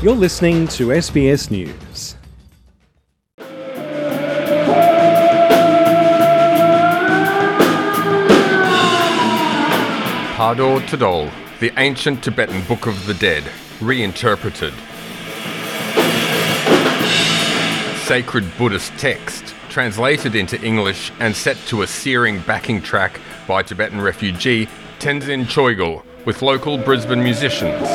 You're listening to SBS News. Pardor Tadol, the ancient Tibetan Book of the Dead, reinterpreted. Sacred Buddhist text, translated into English and set to a searing backing track by Tibetan refugee Tenzin Choigal with local Brisbane musicians.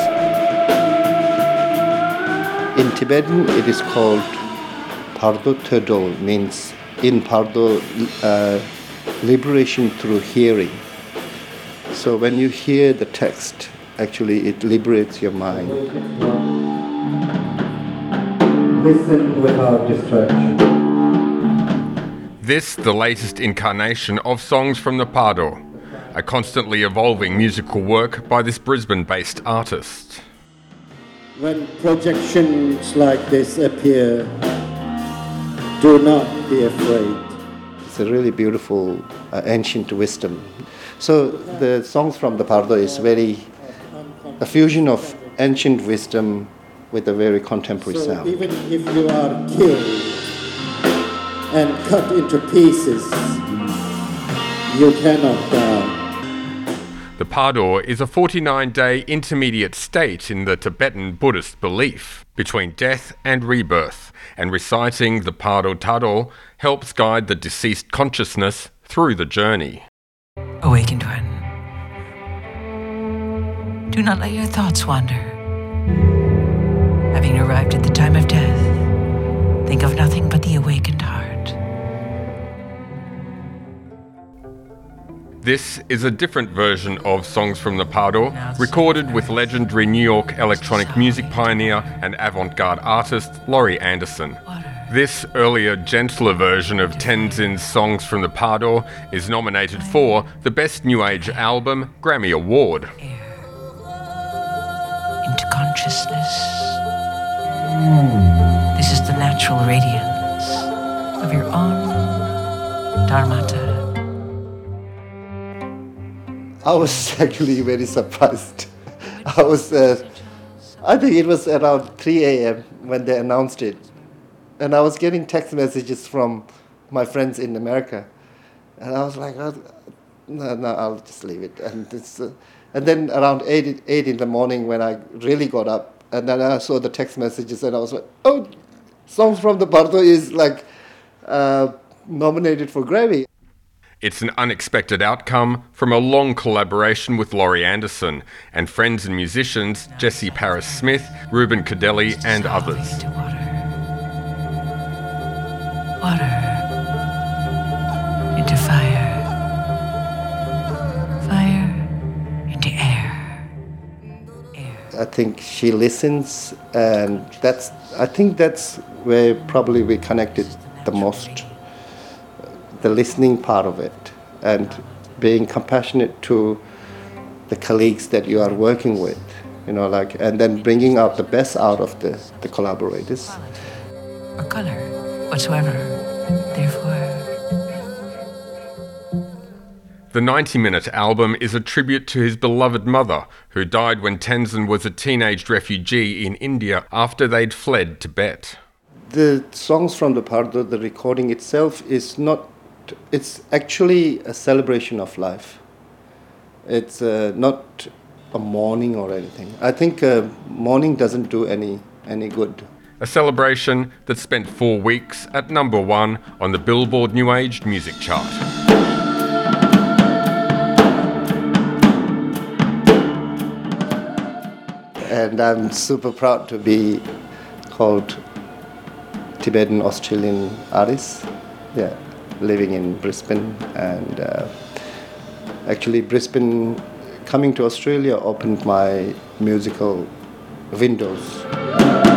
In Tibetan, it is called Pardor Tadol, means in Pardor, liberation through hearing. So when you hear the text, actually it liberates your mind. Listen without distraction. This, the latest incarnation of Songs from the Pardor, a constantly evolving musical work by this Brisbane-based artist. When projections like this appear, do not be afraid. It's a really beautiful ancient wisdom. So the Songs from the Pardor is a fusion of ancient wisdom with a very contemporary So sound. even if you are killed and cut into pieces, you cannot die. The Pardor is a 49-day intermediate state in the Tibetan Buddhist belief between death and rebirth, and reciting the Pardor Tadol helps guide the deceased consciousness through the journey. Awakened one, do not let your thoughts wander. Having arrived at the time of death, think of nothing but the awakened heart. This is a different version of Songs from the Pardor, recorded with legendary New York electronic music pioneer and avant-garde artist Laurie Anderson. This earlier, gentler version of Tenzin's Songs from the Pardor is nominated for the Best New Age Album Grammy Award. Into consciousness. This is the natural radiance of your own Dharmata. I was actually very surprised. I think it was around 3 a.m. when they announced it. And I was getting text messages from my friends in America. And I was like, no, I'll just leave it. And then around 8 in the morning when I really got up, and then I saw the text messages and I was like, oh, Songs from the Pardor is nominated for Grammy. It's an unexpected outcome from a long collaboration with Laurie Anderson and friends and musicians Jesse Paris-Smith, Ruben Cadelli and others. Into water. Water. Into fire. Fire. Into air. Air. I think she listens, and I think that's where probably we connected the most. The listening part of it, and being compassionate to the colleagues that you are working with, and then bringing out the best out of the collaborators. Or color whatsoever. Therefore, The 90-minute album is a tribute to his beloved mother, who died when Tenzin was a teenaged refugee in India after they'd fled Tibet. The Songs from the Pardor, the recording itself it's actually a celebration of life. It's not a mourning or anything. I think mourning doesn't do any good. A celebration that spent 4 weeks at number 1 on the Billboard New Age music chart. And I'm super proud to be called Tibetan Australian artist. Yeah. Living in Brisbane, and actually Brisbane, coming to Australia opened my musical windows.